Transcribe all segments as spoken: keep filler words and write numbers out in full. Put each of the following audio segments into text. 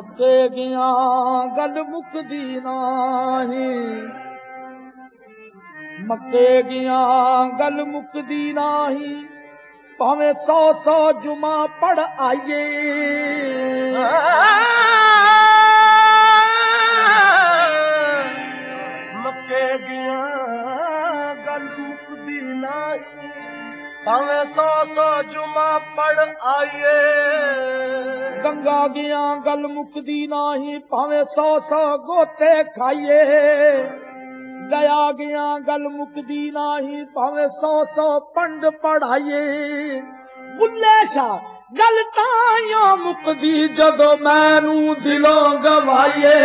मक्के गया गल मुकदी नाही, मक्के गया गल मुकदी नाही, भावे सौ सौ जुमा पढ़ आइए। मक्के गया गल मुकदी नाही, भावे सौ सौ जुमा पढ़ आइए। गंगा गया गल मुकदी नाही, भावे सौ सौ गोते खाइए। गया गया गल मुकदी नाही, भावे सौ सौ पंड पढ़ाइए। बुल्ले शाह गल तां मुकदी जदों मैनू दिलों गवाइए।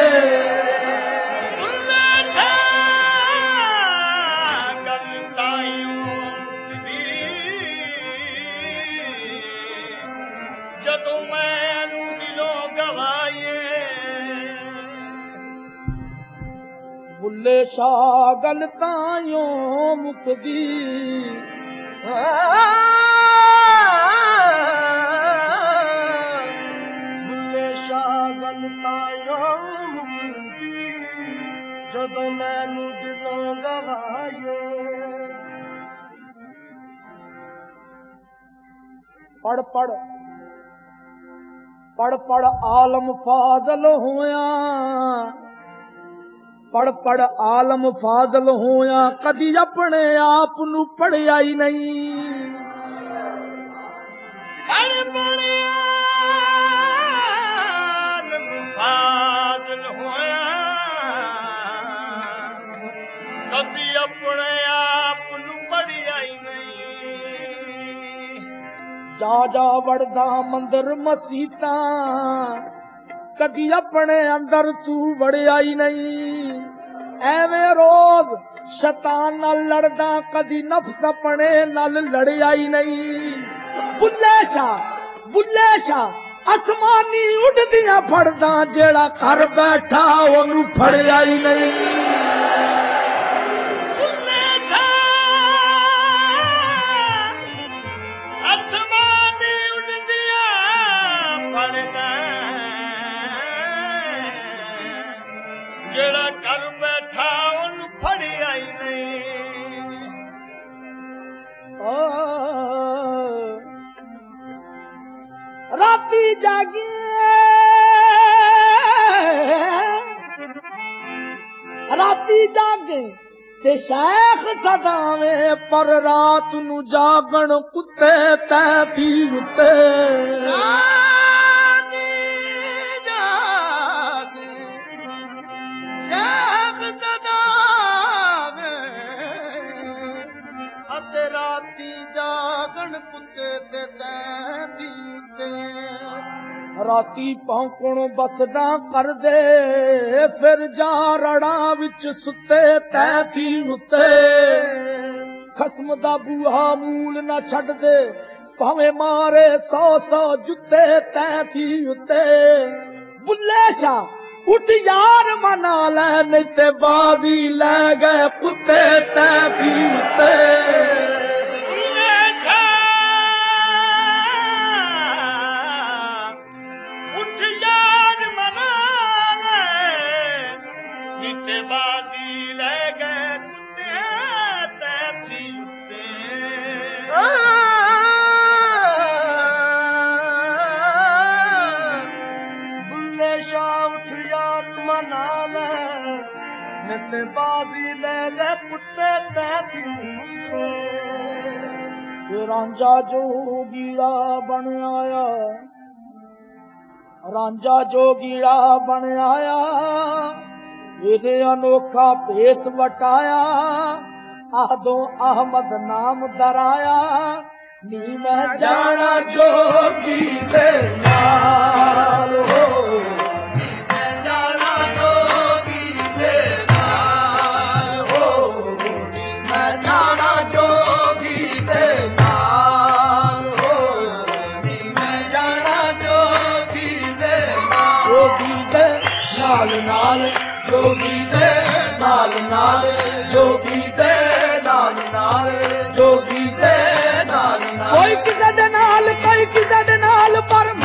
जदों मैनू दिलों गवाइए। बुल्ले शाह गल तां मुकदी, बुल्ले शाह गल तां मुकदी जदों मैनू दिलों गवाइए। पढ़ पढ़ पढ़ पढ़ आलम फाजल होया, पढ़ पढ़ आलम फाजल होया, कदी अपने आप नू पढ़िया ही नहीं। पढ़ पढ़ आलम फाजल होया, कदी अपने आप नू पढ़िया ही नहीं। जा जा वड़दा मंदिर मसीता, कदी अपने अंदर तू वड़िया ही नहीं। एवें रोज शैतान नाल लड़दा, कदी नफ्स अपने नाल लड़िया ही नहीं। बुल्ले शाह बुल्ले शाह आसमानी उड़दियां फड़दा, जेड़ा घर बैठा ओनू फड़िया ही नहीं। जेड़ा घर बैठा उन्हें फड़िया ही नहीं। राती जागी राती जागे ते शेख सदावे, पर रात नू जागण कुत्ते तै पी उत्ते। राती जागण कुत्ते ते तैं दी उत्ते। राती भौंकण बसदा कर दे, फिर जा रड़ा विच सुते तैं थी उत्ते। खसम दा बूहा मूल न छड़ दे, भावें मारे सौ सौ जुत्ते तैं थी उत्ते। बुल्ले शाह उठ यार मना ले, नहीं ते बाजी ले गए कुत्ते तैं थी उत्ते। बाजी ले गए कुत्ते तै थी उत्ते। बुल्ले शाह उठ यार मना ले, नित बाजी ले गए कुत्ते तै थी उत्ते। रांझा जोगीड़ा बन आया, रांझा जोगीड़ा बन आया, इने अनोखा भेस वटाया। आदो अहमद नाम दराया, नी मैं जाना जोगी दे नाल हो। मैं जाना जोगी दे नाल हो, मैं जाना जोगी दे नाल हो, मैं जाना जोगी दे नाल। जोगी दे नाल नाल, जोगी दे नाल नाल, जोगी दे नाल नाल, जोगी दे नाल नाल। कोई किसे दे नाल, कोई किसे दे नाल, पर मैं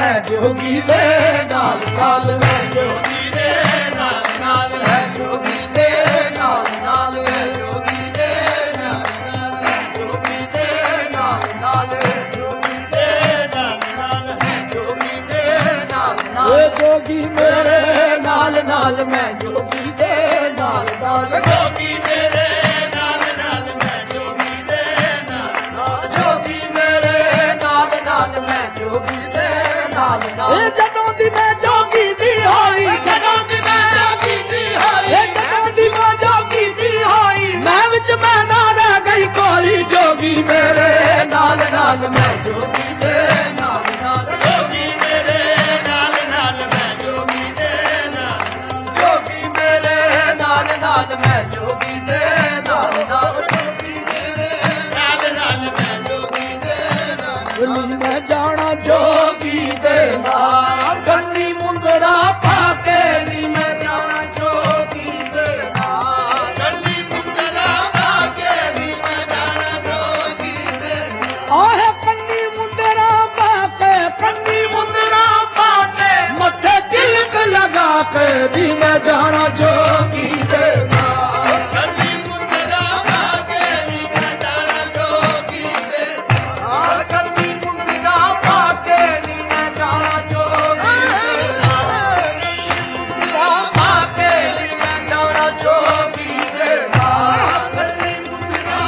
मैं जोगी दे नाल नाल मैं जोगी दे नाल नाल है जोगी दे नाल नाल है जोगी दे नाल नाल है जोगी दे नाल नाल है जोगी दे नाल नाल है जोगी दे नाल नाल ए जोगी मेरे नाल नाल मैं जोगी दे नाल नाल जोगी मेरे नाल नाल मैं जोगी दे नाल नाल जोगी मेरे नाल नाल मैं जोगी दे नाल नाल ए जदों दी मैं जोगी दी होई जदों दी मैं जोगी दी होई ए जदों दी मैं जोगी दी होई मैं विच मैं ना रह गई कोई जोगी मेरे नाल नाल मैं जोगी दे नाल नाल जोगी मेरे नाल नाल मैं जोगी दे नाल जोगी मेरे नाल नाल मैं जोगी दे नाल नाल जोगी मेरे नाल नाल मैं जोगी दे नाल मैं जाना जोगी दे नाल कन्नी मुंदरा पाके नी मैं जाना जोगी दे नाल कन्नी मुंदरा पाके नी मैं जाना जोगी दे आह कन्नी मुंदरा पाके कन्नी मुंदरा पाके मथे तिलक लगा के नी मैं जाना जोगी दे नाल कन्नी मुंदरा पाके नी मैं जाना जोगी दे नाल कन्नी मुंदरा पाके नी मैं जाना जोगी दे नाल मुंदरा पाके नी मैं जाना जोगी दे नाल कन्नी मुंदरा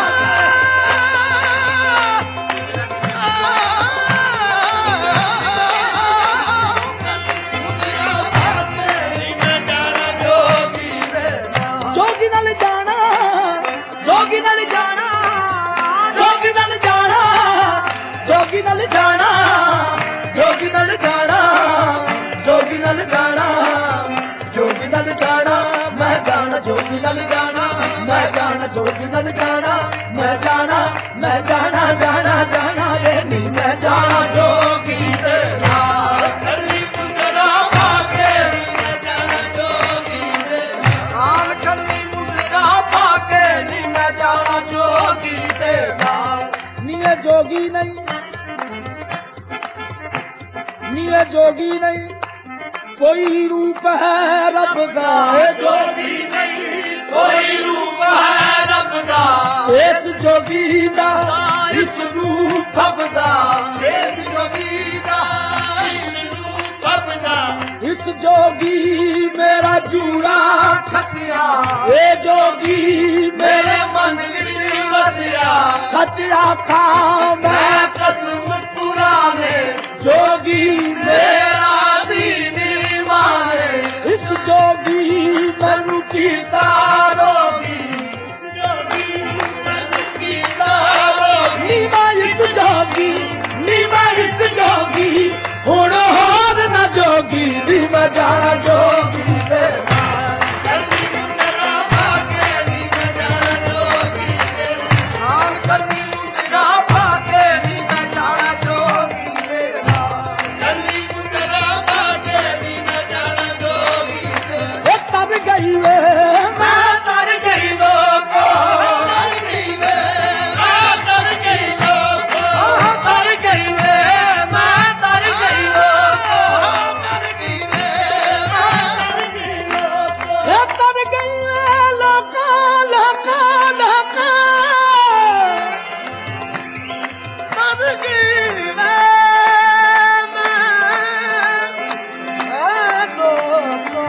जोगी नाल जाना जोगी नाल जाना जोगी नाल जाना जोगी नाल जाना जोगी नाल जाना जोगी नाल जाना जोगी नाल जाना मैं जाना जोगी नाल जाना मैं जाना जोगी नाल जाना मैं जाना मैं जाना जाना जाना रे नी मैं जाना जोगी दे नाल कन्नी मुंदरा पाके नी मैं जाना जोगी दे नाल कन्नी मुंदरा पाके नी मैं जाना जोगी दे नाल नी ये जोगी नहीं नी ये जोगी नहीं कोई रूप है रब दा ए जोगी नहीं कोई रूप है रब दा इस जोगी दा इस रूप दा इस जोगी दा इस रूप दा इस जोगी मेरा जूड़ा खसिया ए जोगी मेरे मन विच वसिया सच आखा मैं कसम पुराने जोगी मेरा दीनी माने इस जोगी मनु कीता रोगी नीवा इस जोगी नीवा इस जोगी हुण होर न जोगी नी मैं जाना जोगी दे नाल कन्नी मुंदरा पाके नी मैं जाना जोगी दे नाल कन्नी मुंदरा पाके नी मैं जाना जोगी दे नाल कन्नी मुंदरा पाके नी मैं जाना जोगी दे ए तर गई वे मैं तर गई लोको तर गई वे मैं तर गई लोको तर गई वे मैं तर गई लोको तर गई वे मैं तर गई लोको ए तर गई वे लोका लोका लोका तर गई वे मैं ए लोको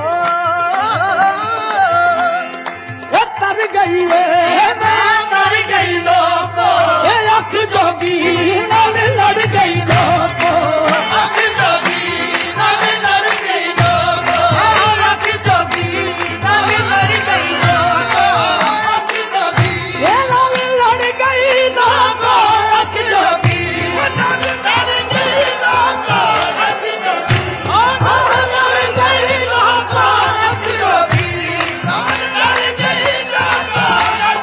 ए तर गई वे मैं तर गई लोको ए अख जोगी नाल लड़ गई लोको अख जोगी नाल लड़ गई लोको अख जोगी नाल लड़ गई लोको अख जोगी ए नाल लड़ गई लोको अख जोगी नाल लड़ गई लोको अख जोगी नाल लड़ गई लोको अख जोगी नाल लड़ गई लोको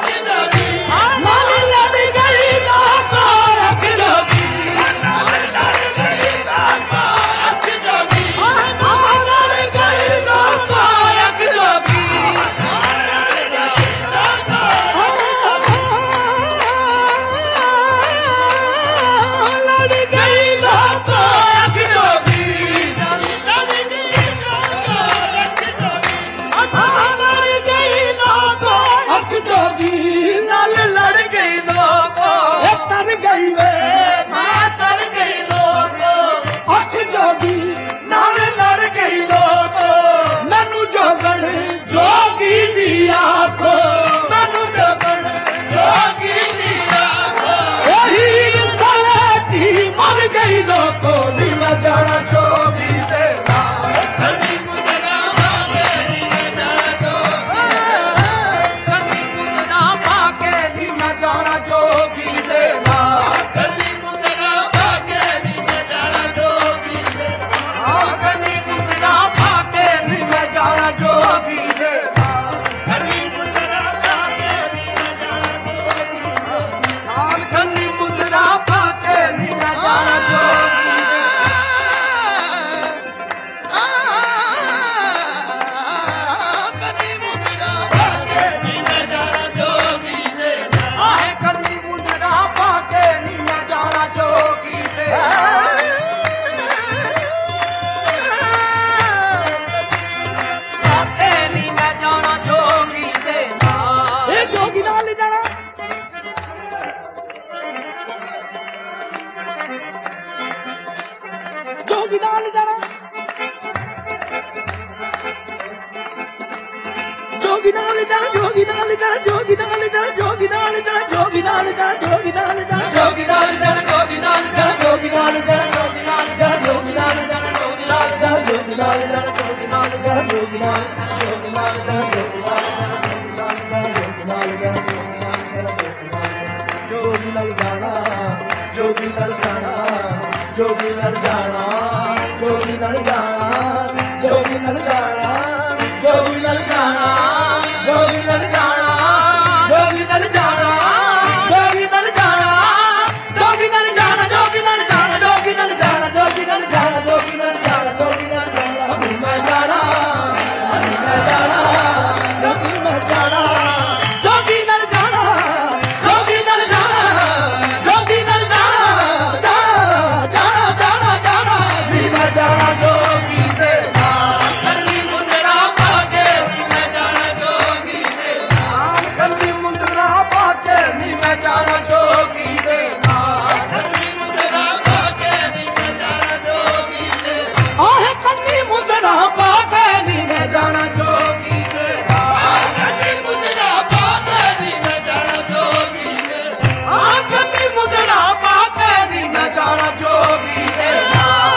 ਜੋਗੀ ਨਾਲ ਜਾਣਾ ਜੋਗੀ ਨਾਲ ਜਾਣਾ ਜੋਗੀ ਨਾਲ ਜਾਣਾ ਜੋਗੀ ਨਾਲ ਜਾਣਾ ਜੋਗੀ ਨਾਲ ਜਾਣਾ ਜੋਗੀ ਨਾਲ ਜਾਣਾ ਜੋਗੀ ਨਾਲ ਜਾਣਾ ਜੋਗੀ ਨਾਲ ਜਾਣਾ ਜੋਗੀ ਨਾਲ ਜਾਣਾ ਜੋਗੀ ਨਾਲ ਜਾਣਾ ਜੋਗੀ ਨਾਲ ਜਾਣਾ ਜੋਗੀ ਨਾਲ ਜਾਣਾ ਜੋਗੀ ਨਾਲ ਜਾਣਾ ਜੋਗੀ ਨਾਲ ਜਾਣਾ ਜੋਗੀ ਨਾਲ ਜਾਣਾ ਹਮੀ ਮੈਂ ਜਾਣਾ ਹਮੀ ਮੈਂ ਜਾਣਾ ਜੋਗੀ ਮੈਂ ਜਾਣਾ ਜੋਗੀ ਨਾਲ ਜਾਣਾ ਜੋਗੀ ਨਾਲ ਜਾਣਾ ਜੋਗੀ ਨਾਲ ਜਾਣਾ ਜਾਣਾ ਜਾਣਾ ਜਾਣਾ ਜਾਣਾ ਵੀ ਮੈਂ ਜਾਣਾ ਜੋਗੀ ਦੇ ਨਾਲ ਕੰਨੀ ਮੁੰਦਰਾ ਪਾ ਕੇ ਵੀ ਮੈਂ ਜਾਣਾ ਜੋਗੀ ਦੇ ਨਾਲ ਕੰਨੀ ਮੁੰਦਰਾ ਪਾ ਕੇ ਵੀ ਮੈਂ ਜਾਣਾ ਜੋਗੀ ਦੇ ਨਾਲ ਕੰਨੀ ਮੁੰਦਰਾ ਪਾ ਕੇ ਵੀ ਮੈਂ ਜਾਣਾ ਜੋਗੀ ਦੇ ਆਹ ਕੰਨੀ ਮੁੰਦਰਾ ਪਾ ਕੇ ਵੀ ਮੈਂ ਜਾਣਾ ਜੋਗੀ ਦੇ ਨਾਲ ਕੰਨੀ ਮੁੰਦਰਾ ਪਾ ਕੇ ਵੀ ਮੈਂ ਜਾਣਾ ਜੋਗੀ ਦੇ ਆਹ ਕੰਨੀ ਮੁੰਦਰਾ ਪਾ ਕੇ ਵੀ ਮੈਂ ਜਾਣਾ ਜੋਗੀ ਦੇ ਨਾਲ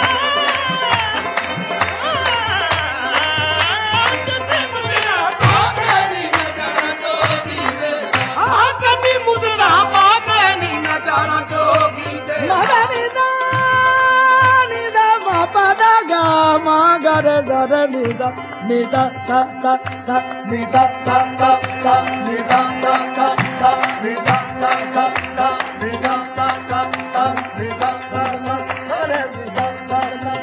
ਆਹ ਕੰਨੀ ਮੁੰਦਰਾ ਪਾ ਕੇ ਵੀ ਮੈਂ ਜਾਣਾ ਜੋਗੀ ਦੇ ਮਹਾਰਾਣੀ ਦਾ ਨੀ ਦਾ ਮਾ ਪਾ ਦਾ ਗਾ ਮਾ ਗਾ ਰੇ ਦਾ ਰੇ ਨੀ ਦਾ ਨੀ ਦਾ ਸਾ ਸਾ ਸਾ ਨੀ ਦਾ ਸਾ ਸਾ ਸਾ ਨੀ ਦਾ ਸਾ ਸਾ ਸਾ ਨੀ ਦਾ ਸਾ ਸਾ ਸਾ ਨੀ ਦਾ ਸਾ ਸਾ ਸਾ ਨੀ ਦਾ ਸਾ ਸਾ ਰੇ ਨੀ ਦਾ ਸਾ ਸਾ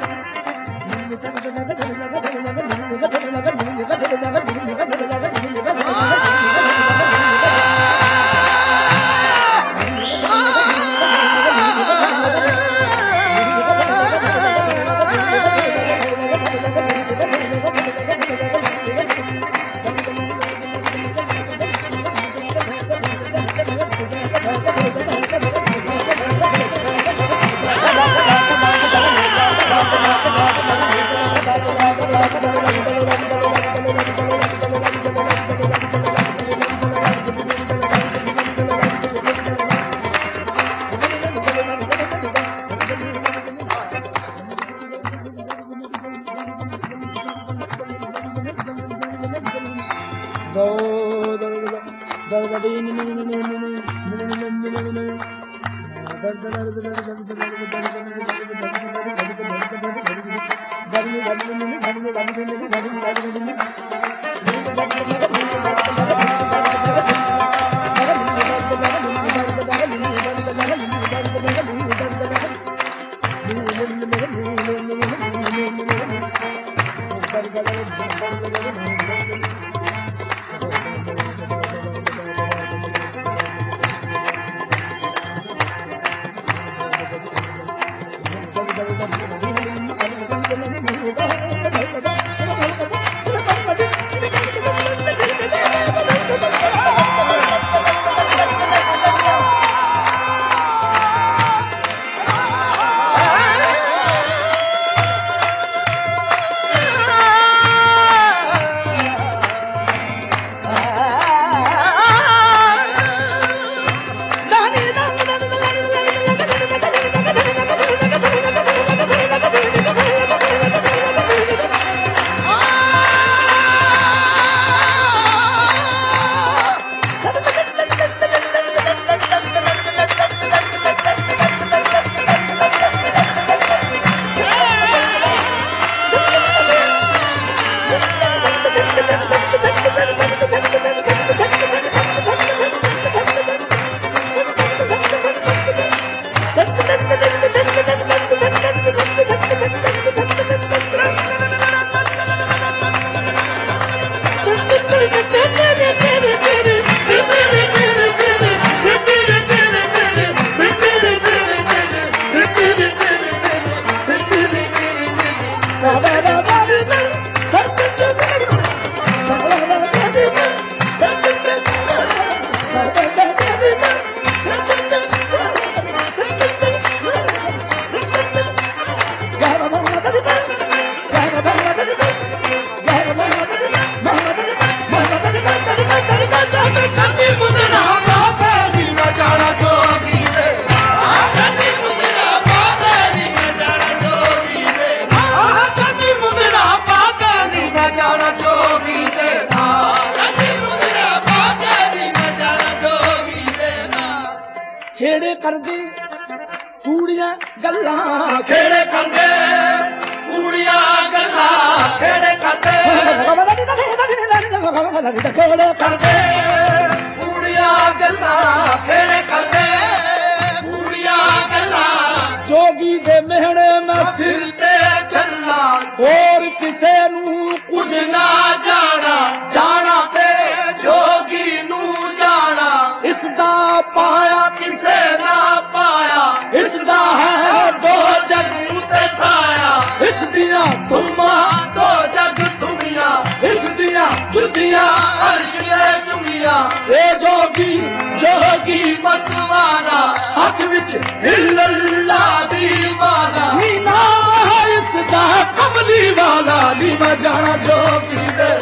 ਖੇੜੇ ਕਰਦੇ ਕੂੜੀਆਂ ਗੱਲਾਂ ਖੇੜੇ ਕਰਦੇ ਕੂੜੀਆਂ ਗੱਲਾਂ ਖੇੜੇ ਕਰਦੇ ਖੇੜੇ ਕਰਦੇ ਕੂੜੀਆਂ ਗੱਲਾਂ ਖੇੜੇ ਕਰਦੇ ਕੂੜੀਆਂ ਗੱਲਾਂ ਜੋਗੀ ਦੇ ਮਿਹਣੇ ਮੈਂ ਸਿਰ ਤੇ ਚੱਲਾ ਹੋਰ ਕਿਸੇ ਨੂੰ ਕੁਝ ਨਾ ਜਾਣਾ ਜਾਣਾ ਤੇ ਜੋਗੀ ਨੂੰ ਜਾਣਾ ਇਸ ਦਾ ਪਾਇਆ ਕਿਸੇ ਨਾ ਪਾਇਆ ਇਸ ਦਾ ਹੈ ਦੋ ਜਗ ਉਤੇ ਸਾਇਆ ਇਸ ਦੀਆਂ ਧੁੰਮਾਂ ਦੋ ਜਗ ਦੁਨੀਆ ਇਸ ਦੀਆਂ ਜੁੱਤੀਆਂ ਅਰਸ਼ ਨੇ ਚੁੰਮੀਆਂ ਇਹ ਜੋਗੀ ਜੋਗੀ ਮਤਵਾਲਾ ਹੱਥ ਵਿੱਚ ਹਿੱਲੱਲਾ ਦੀ ਮਾਲਾ ਨੀ ਨਾਮ ਹੈ ਇਸ ਦਾ ਕਮਲੀ ਵਾਲਾ ਨੀ ਮੈਂ ਜਾਣਾ ਜੋਗੀ ਦੇ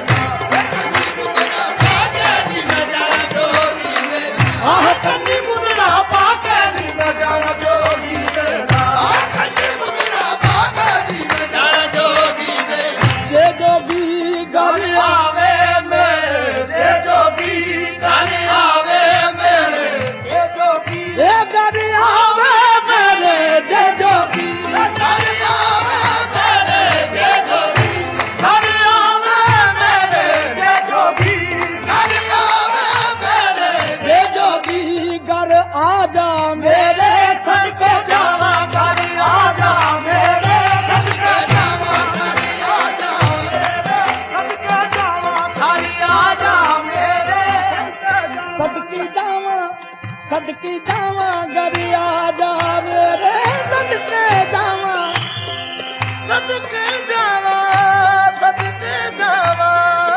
ਆਹ ਕੰਨੀ ਮੁੰਦਰਾ ਪਾ ਕੇ ਨੀ ਮੈਂ ਜਾਣਾ ਜੋਗੀ ਦੇ ਕੰਨੀ ਮੁੰਦਰਾ ਪਾ ਕੇ ਨੀ ਮੈਂ ਜਾਣਾ ਜੋਗੀ ਦੇ ਜੇ ਜੋਗੀ ਘਰ ਗੱਲ ਆਵੇ ਮੇਰੇ ਜੇ ਜੋਗੀ ਘਰ ਆਵੇ ਮੇਰੇ ਜੇ ਜੋਗੀ ਇਹ ਗੱਲ ਆਵੇ ਮੇਰੇ ਜੇ ਜੋਗੀ ਘਰ ਆਵੇ ਮੇਰੇ ਜੇ ਜੋਗੀ ਘਰ ਆਵੇ ਮੇਰੇ ਜੇ ਜੋਗੀ ਘਰ ਆਵੇ ਮੇਰੇ ਜੇ ਜੋਗੀ ਘਰ ਆ ਜਾ ਮੇਰੇ ਸਦਕੇ ਜਾਵਾਂ ਘਰ ਆ ਜਾ ਮੇਰੇ ਸਦਕੇ ਜਾਵਾਂ ਘਰ ਆ ਜਾ ਮੇਰੇ ਸਦਕੇ ਜਾਵਾਂ ਘਰ ਆ ਜਾ ਮੇਰੇ ਸਦਕੇ ਜਾਵਾਂ ਸਦਕੀ ਜਾਵਾਂ ਸਦਕੀ ਜਾਵਾਂ ਘਰ ਆ ਜਾ ਮੇਰੇ ਸਦਕੇ ਜਾਵਾਂ ਸਦਕੇ ਜਾਵਾਂ ਸਦਕੇ ਜਾਵਾਂ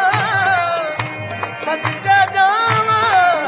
ਸਦਕੇ ਜਾਵਾਂ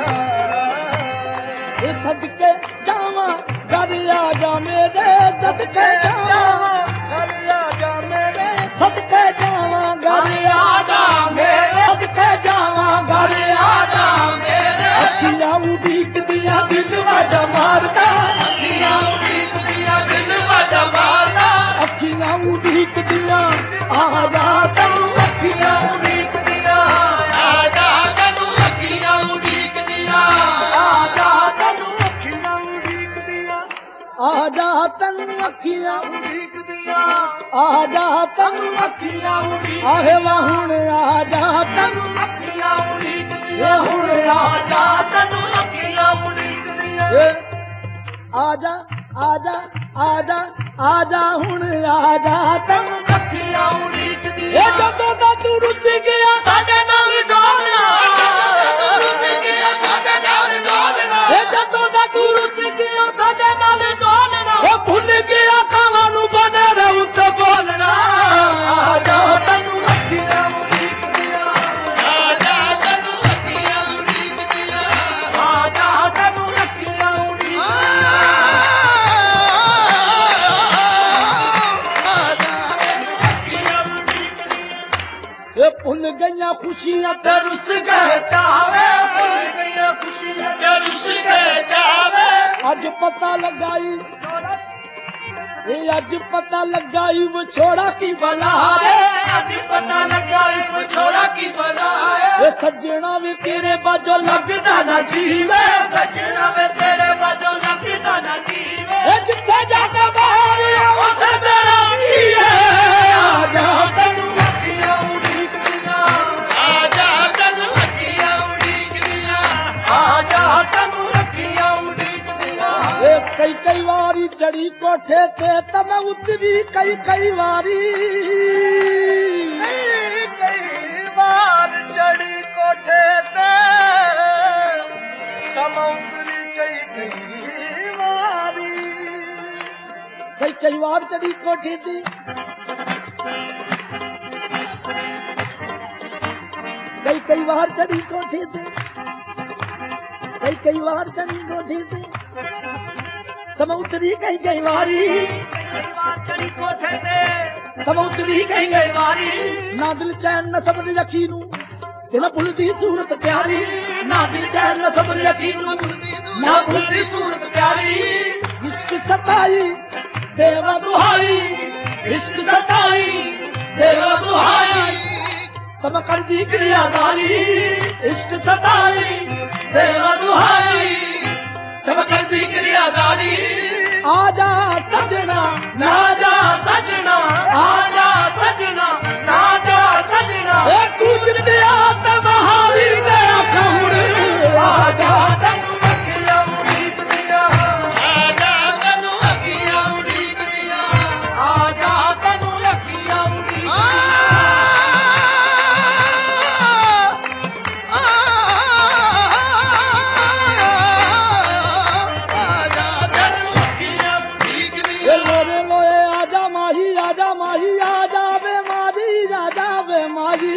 ਇਹ ਸਦਕੇ ਜਾਵਾਂ ਘਰ ਆ ਜਾ ਮੇਰੇ ਸਦਕੇ ਜਾਵਾਂ ਘਰ ਆ ਜਾ ਮੇਰੇ ਸਦਕੇ ਜਾਵਾਂ ਘਰ ਆ ਜਾ ਮੇਰੇ ਸਦਕੇ ਜਾਵਾਂ ਘਰ ਆ ਜਾ ਮੇਰੇ ਅੱਖੀਆਂ ਉਡੀਕਦੀਆਂ ਦਿਲ ਵਾਜਾ ਮਾਰਦਾ ਅੱਖੀਆਂ ਉਡੀਕਦੀਆਂ ਦਿਲ ਵਾਜਾ ਮਾਰਦਾ ਅੱਖੀਆਂ ਉਡੀਕਦੀਆਂ ਆ ਜਾ ਤੈਨੂੰ ਅੱਖੀਆਂ ਉਡੀਕਦੀਆਂ ਆ ਜਾ ਤੈਨੂੰ ਅੱਖੀਆਂ ਉਡੀਕਦੀਆਂ ਆ ਜਾ ਤੈਨੂੰ ਅੱਖੀਆਂ ਉਡੀਕਦੀਆਂ ਆ ਜਾ ਤੈਨੂੰ ਅੱਖੀਆਂ ਉਡੀਕਦੀਆਂ ਆ ਜਾ ਤੈਨੂੰ ਅੱਖੀਆਂ ਉਡੀਕ ਆਹੇ ਵਾ ਹੁਣ ਆ ਜਾ ਤੈਨੂੰ ਅੱਖੀਆਂ ਉਡੀਕਦੀਆਂ ਹੁਣ ਆ ਜਾ ਤੈਨੂੰ ਅੱਖੀਆਂ ਉਡੀਕਦੀਆਂ ਆ ਜਾ ਆ ਜਾ ਆ ਜਾ ਆ ਜਾ ਹੁਣ ਆ ਜਾ ਤੈਨੂੰ ਅੱਖੀਆਂ ਉਡੀਕਦੀਆਂ ਇਹ ਜਦੋਂ ਦਾ ਤੂੰ ਰੁੱਸ ਗਿਆ ਸਾਡੇ ਨਾਲ ਡੋਲਣਾ ਰੁੱਸ ਗਿਆ ਸਾਡੇ ਨਾਲ ਡੋਲਣਾ ਇਹ ਜਦੋਂ ਦਾ ਤੂੰ ਰੁੱਸ ਗਿਆ ਸਾਡੇ ਨਾਲ ਡੋਲਣਾ ਉਹ ਭੁੱਲ ਗਿਆ ਖਾਵਾਂ ਨੂੰ ਬਣੇ ਰਹਿ ਉੱਤੇ ਬੋਲਣਾ ਆ ਜਾ ਤੈਨੂੰ ਅੱਖੀਆਂ ਉਡੀਕਦੀਆਂ ਆ ਜਾ ਤੈਨੂੰ ਅੱਖੀਆਂ ਉਡੀਕਦੀਆਂ ਆ ਜਾ ਤੈਨੂੰ ਅੱਖੀਆਂ ਉਡੀਕਦੀਆਂ ਆ ਜਾ ਤੈਨੂੰ ਅੱਖੀਆਂ ਉਡੀਕਦੀਆਂ ਇਹ ਭੁੱਲ ਗਈਆਂ ਖੁਸ਼ੀਆਂ ਤੇ ਰੁੱਸ ਗਏ ਚਾਵੇ ਭੁੱਲ ਗਈਆਂ ਖੁਸ਼ੀਆਂ ਤੇ ਰੁੱਸ ਗਏ ਚਾਵੇ ਅੱਜ ਪਤਾ ਲਗਾਈ ਇਹ ਅੱਜ ਪਤਾ ਲਗਾਈ ਵਿਛੋੜਾ ਕੀ ਬਲਾ ਰੇ ਅੱਜ ਪਤਾ ਲੱਗਾ ਇਹ ਵਿਛੋੜਾ ਕੀ ਬਲਾ ਇਹ ਸੱਜਣਾ ਵੀ ਤੇਰੇ ਬਾਝੋਂ ਲੱਗਦਾ ਨਾ ਜੀਵੇ ਸੱਜਣਾ ਵੇ ਤੇਰੇ ਬਾਝੋਂ ਲੱਗਦਾ ਨਾ ਜੀਵੇ ਇਹ ਜਿੱਥੇ ਜਾ ਕੇ ਬਾਹਰ ਆ ਉੱਥੇ ਤੇਰਾ ਕੀ ਹੈ ਆ ਜਾ ਤੈਨੂੰ ਅੱਖੀਆਂ ਉਡੀਕਦੀਆਂ ਆ ਜਾ ਤੈਨੂੰ ਅੱਖੀਆਂ ਉਡੀਕਦੀਆਂ ਆ ਜਾ ਤੈਨੂੰ ਅੱਖੀਆਂ ਉਡੀਕਦੀਆਂ ਇਹ ਕਈ ਕਈ ਵਾਰੀ ਚੜੀ ਕੋਠੇ ਤੇ ਤਾਂ ਮੈਂ ਉਤਰੀ ਕਈ ਕਈ ਵਾਰੀ ਕਈ ਕਈ ਵਾਰ ਚੜੀ ਕੋਠੇ ਤੇ ਤਮ ਉਤਰੀ ਕਈ ਕਈ ਵਾਰੀ ਕਈ ਕਈ ਵਾਰ ਚੜੀ ਕੋਠੇ ਤੇ ਕਈ ਕਈ ਵਾਰ ਚੜੀ ਕੋਠੇ ਤੇ ਕਈ ਕਈ ਵਾਰ ਚੜੀ ਕੋਠੇ ਤੇ ਤਮ ਉਤਰੀ ਕਈ ਕਈ ਵਾਰੀ ਕਈ ਵਾਰ ਚੜੀ ਕੋਠੇ ਤੇ ਤਮ ਉਤਰੀ ਕਈ ਕਈ ਵਾਰੀ ਨਾ ਦਿਲ ਚੈਨ ਨਾ ਸਬਰ ਯਕੀ ਨੂੰ ਤੇ ਨਾ ਭੁੱਲਦੀ ਸੂਰਤ ਪਿਆਰੀ ਨਾ ਦਿਲ ਚੈਨ ਨਾ ਸਬਰ ਯਕੀ ਨੂੰ ਨਾ ਭੁੱਲਦੀ ਸੂਰਤ ਪਿਆਰੀ ਇਸ਼ਕ ਸਤਾਈ ਦੇਵਾ ਦੁਹਾਈ इश्क सताई तेरा दुहाई तब कर दी क्रियाजारी इश्क सताई तेरा दुहाई तब कर दी क्रिया ना जा सजना आजा सजना ना जा सजना ए तू जितिया ते महावी दे अखुण आजा तनु अखियां उड़ीक दिया आजा तनु अखियां उड़ीक दिया आजा तनु अखियां उड़ीक ए लोरे लोए आजा माही आजा माही आजा बे माजी आजा बे माजी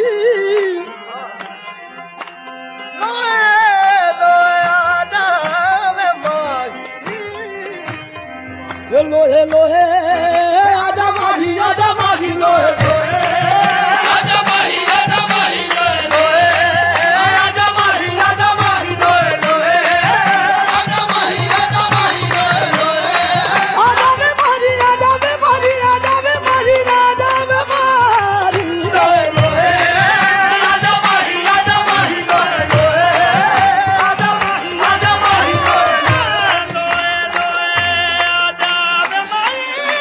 ए लोहे लोहे आजा माही आजा माही लोहे लोहे आजा माही आजा माही लोए लोए आजा माही आजा माही लोए लोए आजा माही आजा माही लोए लोए आजा बे माजी आजा बे माजी आजा बे माजी आजा बे माजी लोए लोए आजा माही आजा माही लोए लोए आजा माही आजा माही लोए लोए लोए आजा बे माही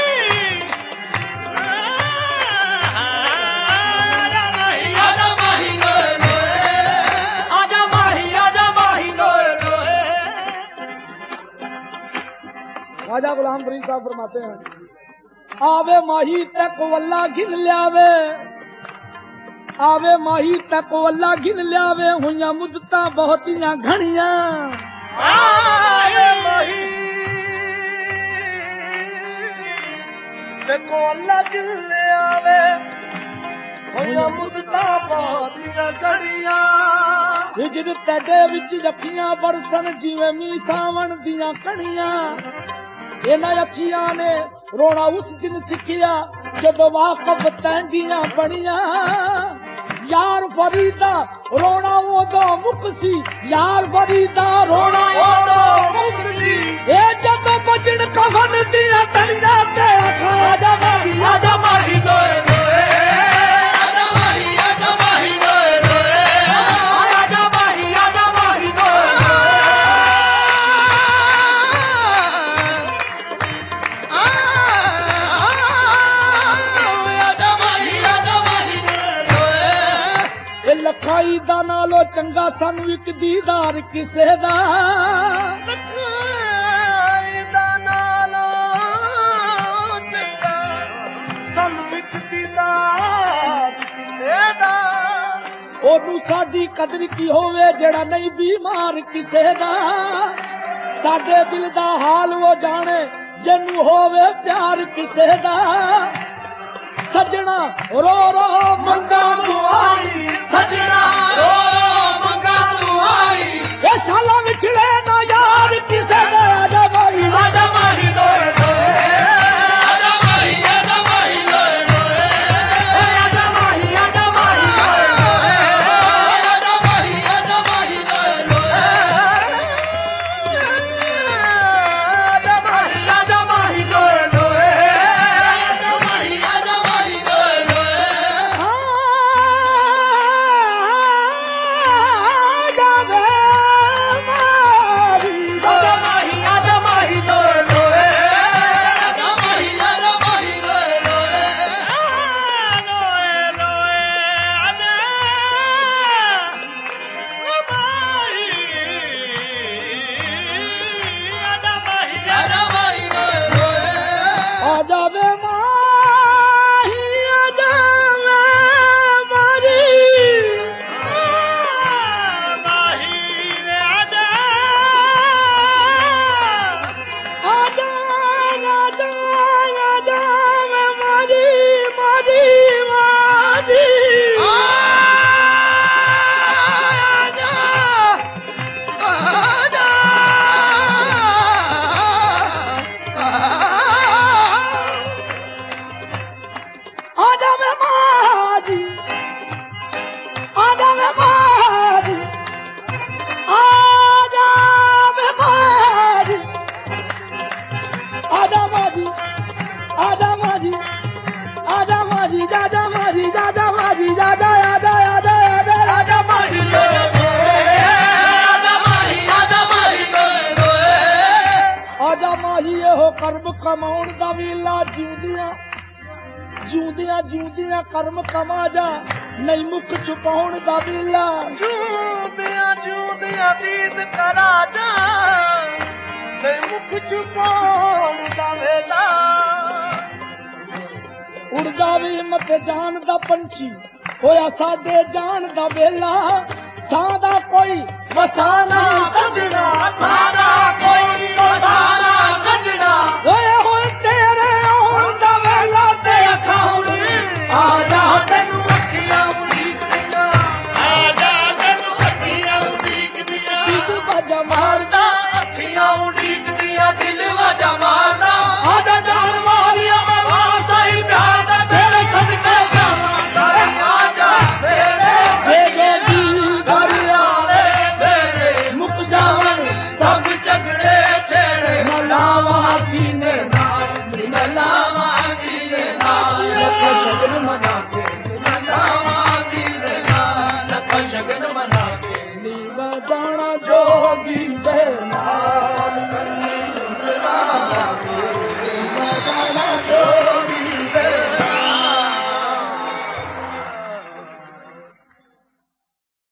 आजा माही लोए लोए आजा माही आजा माही लोए लोए राजा गुलाम फरीद साहब फरमाते हैं आवे माही तक वल्ला गिन लियावे आवे माही तक वल्ला गिन लियावे हुइयां मुद्दतां बहुतियां घणियां आए माही देखो अल्लाह जिले आवे होया मुद्दतां बहुतियां घड़ियां हिजर तेडे विच अखियां बरसन जिवें मीं सावण दियां कणियां इन्हां अखियां ने रोना उस दिन सिखिया जदों वाकफ तैंडियां बणियां यार फरीदा रोना उदों मुकसी यार फरीदा रोना ओदो मुक्सी ए जदों बजण कफन दियां तड़ियां ते आखां आजा माही आजा माही लोए लोए आजा माही आजा माही लोए लोए आजा माही आजा माही लोए आजा माही आजा माही लोए ए लखाई दा नालो चंगा सानू इक दीदार किसे दा ਦਾ ਨਾਲੋਂ ਚੰਗਾ ਸਾਨੂੰ ਇੱਕ ਦੀਦਾਰ ਕਿਸੇ ਦਾ ਉਹਨੂੰ ਸਾਡੀ ਕਦਰ ਕੀ ਹੋਵੇ ਜਿਹੜਾ ਨਹੀਂ ਬਿਮਾਰ ਕਿਸੇ ਦਾ ਸਾਡੇ ਦਿਲ ਦਾ ਹਾਲ ਉਹ ਜਾਣੇ ਜਿਹਨੂੰ ਹੋਵੇ ਪਿਆਰ ਕਿਸੇ ਦਾ ਸਜਣਾ ਰੋ ਰੋ ਮੰਗਾ ਦੁਆਈ ਸਜਣਾ ਰੋ ਮੰਗਾ ਦੁਆਈ ਇਹ ਸਾਲਾਂ ਵਿਛੜੇ ਨਾ ਯਾਰ ਕਿਸੇ ਦਾ ਆਜਾ ਬਾਈ ਆਜਾ ਮਾਹੀ ਲੋਏ ਲੋਏ ਆਜਾ ਮਾਹੀ ਆਜਾ ਮਾਹੀ ਲੋਏ ਲੋਏ ਆਜਾ ਮਾਹੀ ਆਜਾ ਮਾਹੀ ਲੋਏ ਲੋਏ ਆਜਾ ਮਾਹੀ ਆਜਾ ਮਾਹੀ ਲੋਏ ਲੋਏ ਆਜਾ ਮਾਹੀ ਆਜਾ ਮਾਹੀ ਲੋਏ ਲੋਏ ਆਜਾ ਮਾਹੀ ਆਜਾ ਮਾਹੀ ਲੋਏ ਲੋਏ ਕਰਮ ਕਮਾਉਣ ਦਾ ਵੇਲਾ ਜਿਉਂਦਿਆਂ ਜਿਉਂਦਿਆਂ ਜਿਉਂਦਿਆਂ ਕਰਮ ਕਮਾ ਜਾ ਨਹੀਂ ਮੁਖ ਛੁਪਾਉਣ ਦਾ ਵੇਲਾ ਜਿਉਂਦਿਆਂ ਜਿਉਂਦਿਆਂ ਦੀਦ ਕਰਾ ਜਾ ਨਹੀਂ ਮੁਖ ਛੁਪਾਉਣ ਦਾ ਵੇਲਾ ਉੜ ਜਾਵੇ ਮਤੇ ਜਾਣ ਦਾ ਪੰਛੀ ਹੋਇਆ ਸਾਡੇ ਜਾਣ ਦਾ ਵੇਲਾ ਸਾਹ ਦਾ ਕੋਈ ਵਸਾਨਾ ਸਜਣਾ ਸਾਰਾ ਕੋਈ ਵਸਾਨਾ ਸਜਣਾ ਓਏ ਹੋਏ ਤੇਰੇ ਆਉਣ ਦਾ ਵੇਲਾ ਤੇ ਖਾਉਣੀ ਆ ਜਾ ਤੈਨੂੰ ਅੱਖੀਆਂ ਉਡੀਕਦੀਆਂ ਆ ਜਾ ਤੈਨੂੰ ਅੱਖੀਆਂ ਉਡੀਕਦੀਆਂ ਦਿਲ ਬਾਜਾ ਮਾਰਦਾ ਅੱਖੀਆਂ ਉਡੀਕਦੀਆਂ ਦਿਲ ਵਾਜਾ ਮਾਰਦਾ ਆ ਜਾ ਜਾਨ ਵਾਲਿਆ ਆਸਾ ਹੀ ਪਿਆਰ ਦਾ ਤੇਰੇ ਸਦਕੇ ਜਾਵਾਂ ਕਰੀ ਆ ਜਾ ਮੇਰੇ ਜੇ ਜੇ ਦੀ ਦਰਿਆ ਮੇਰੇ ਮੁੱਕ ਜਾਵਣ ਸਭ ਝਗੜੇ ਛੇੜੇ ਮਲਾਵਾ ਸੀਨੇ ਨਾਲ ਮਲਾਵਾ ਸੀਨੇ ਨਾਲ ਲੱਖਾਂ ਸ਼ਗਨ ਮਨਾ ਕੇ ਮਲਾਵਾ ਸੀਨੇ ਨਾਲ ਲੱਖਾਂ ਸ਼ਗਨ ਮਨਾ ਕੇ ਨੀਵਾ ਜਾਣਾ ਜੋਗੀ ਦੇ ਨਾਲ